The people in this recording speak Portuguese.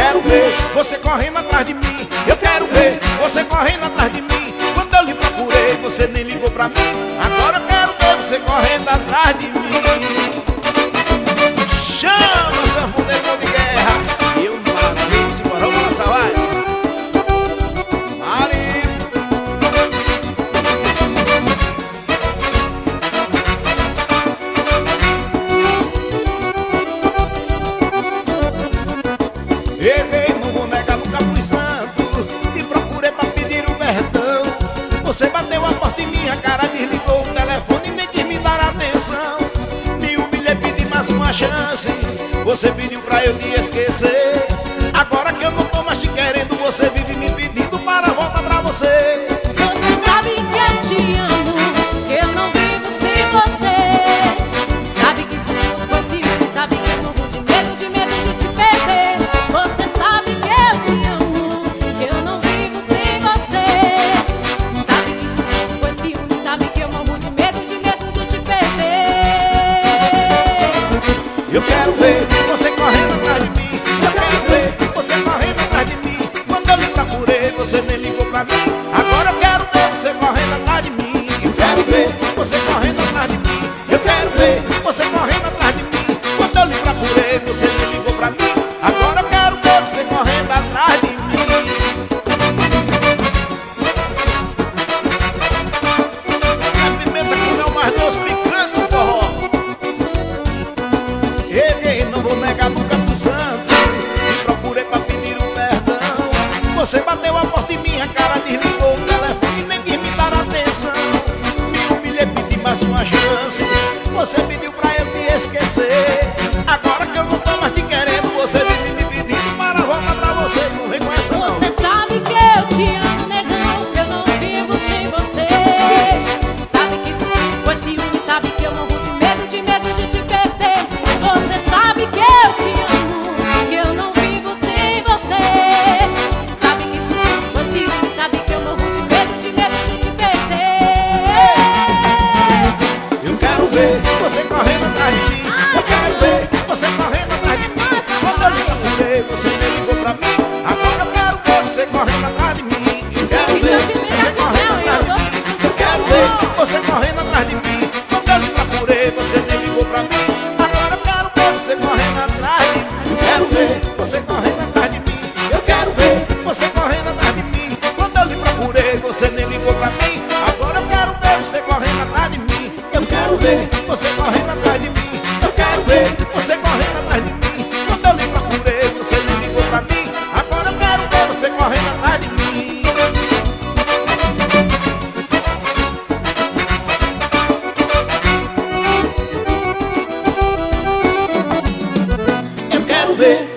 quero ver você correndo atrás de mim. Eu quero ver você correndo atrás de mim. Quando eu lhe procurei, você nem ligou pra mim. Agora eu quero ver você correndo atrás de mim. Chama, sanfoneiro de guerra. Eu matei, se embora, vamos lançar, vai. Mari. Errei, não vou negar, nunca fui santo. Te procurei pra pedir o perdão. Você bateu a porta em minha cara, desligou o telefone e nem quis me dar atenção. Me humilhei, pedi mais uma chance. Você pediu pra eu te esquecer. Agora que eu não tô mais te querendo, você vive me pedindo para voltar pra você. Você sabe que eu te amo, que eu não vivo sem você. Sabe que isso tudo foi ciúme, sabe que eu morro de medo de te perder. Você sabe que eu te amo, que eu não vivo sem você. Sabe que isso tudo foi ciúme, sabe que eu morro de medo de te perder. Eu quero ver você correndo atrás de mim. Eu quero ver você correndo atrás de mim. Quando eu lhe procurei, você nem ligou pra mim. Agora eu quero ver você correndo atrás de mim. Eu quero ver você correndo atrás de mim. Eu quero ver você correndo atrás de mim. Quando eu lhe procurei, você nem ligou pra mim. Agora eu quero ver você correndo atrás de mim. Essa pimenta com mel mais doce, picante no forró. Errei, não vou negar, nunca fui santo. Me procurei pra pedir o perdão. Você bateu a porta em minha cara, desligou o telefone e nem quis me dar atenção. Me humilhei, pedi mais uma chance. Você pediu pra eu te esquecer. Agora que eu não tô mais te querendo, você vive me pedindo para voltar pra você. Não vem com essa não. Você sabe que eu te amo, negão, que eu não vivo sem você. Sabe que isso tudo foi ciúme, sabe que eu morro de medo de te perder. Você sabe que eu te amo, que eu não vivo sem você. Sabe que isso tudo foi ciúme, sabe que eu morro de medo de te perder. Eu quero ver você correndo atrás de mim. Eu quero ver você correndo atrás de mim. Quando eu lhe procurei, você nem ligou pra mim. Agora eu quero ver você correndo atrás de mim. Eu quero ver você correndo atrás de mim. Eu quero ver você correndo atrás de mim. Quando eu lhe procurei, você nem ligou pra mim. Agora eu quero ver você correndo atrás de mim. Eu quero ver você correndo atrás de mim. Eu quero ver você correndo atrás de mim. Quando eu lhe procurei, você nem ligou pra mim. Agora eu quero ver você correndo atrás de mim. Eu quero ver você correndo atrás de mim. Eu quero ver você correndo atrás de mim. Quando eu lhe procurei, você nem ligou pra mim. Agora eu quero ver você correndo atrás de mim. Eu quero ver